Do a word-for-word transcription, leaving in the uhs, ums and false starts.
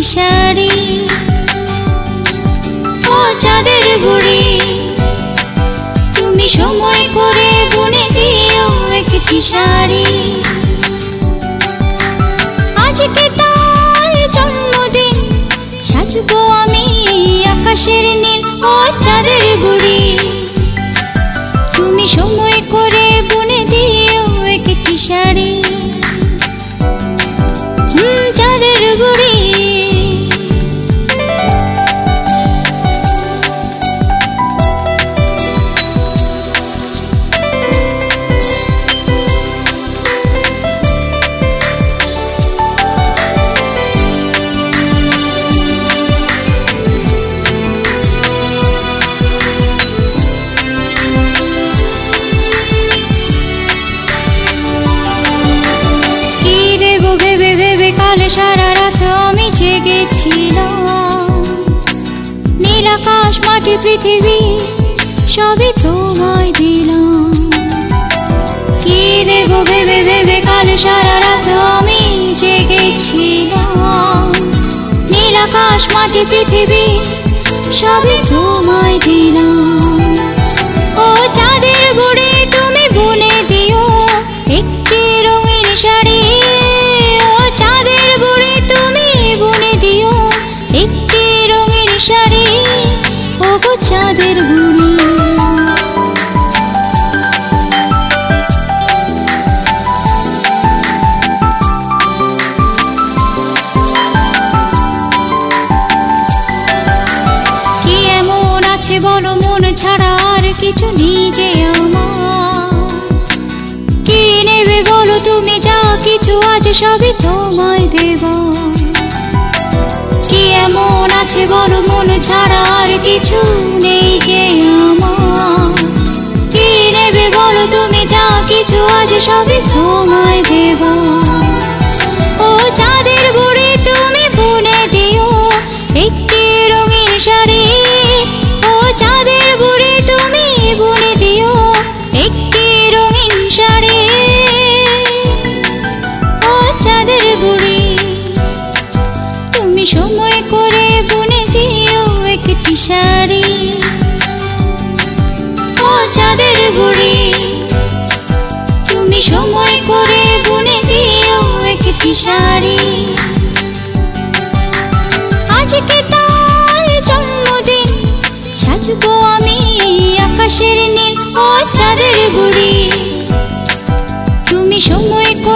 শাড়ি। ও চাঁদের বুড়ি তুমি সময় করে বুনে দিও একটি শাড়ি। আজকে তার জন্মদিন সাজবো আমি আকাশের নীল। ও চাঁদের বুড়ি তুমি সময় করে বুনে দিও একটি শাড়ি। চাঁদের বুড়ি ভেবে ভেবে কালে সারা রাত আমি জেগেছিলাম। নীল আকাশ মাটি পৃথিবী সবই তোমায় দিলাম। কি দেব ভেবে ভেবে কালে সারা রাত আমি জেগেছিলাম। নীল আকাশ মাটি পৃথিবী সবই তোমায় দিলাম। ও চাঁদের বুড়ি তুমি বুনে দিও একটি রঙিন শাড়ি। চাঁদের বুড়ি তুমি বুনে দিও একটি রঙিন শাড়ি। ও গো চাঁদের বুড়ি কি এমন আছে বলো মন ছাড়া আর কিছু নিজে আমার। কি নেবে বলো তুমি যা কিছু আজ সবই তোমায় দেব। কি এমন আছে বলো মন ছাড়া আর কিছু নেই যে আমার। কি নেবে বলো তুমি যা কিছু আজ সবই তোমায় দেব। ও চাঁদের বুড়ি তুমি বুনে দিও একটি রঙিন শাড়ি। ও চাঁদের বুড়ি তুমি বুনে দিও একটি রঙিন শাড়ি। ও চাঁদের বুড়ি তুমি সময় করে বুনে দিও একটি শাড়ি। ও চাঁদের বুড়ি তুমি সময় করে বুনে দিও একটি শাড়ি। আজকে তার জন্মদিন সাজবো আমি আকাশের নীল। ও চাঁদের বুড়ি তুমি সময়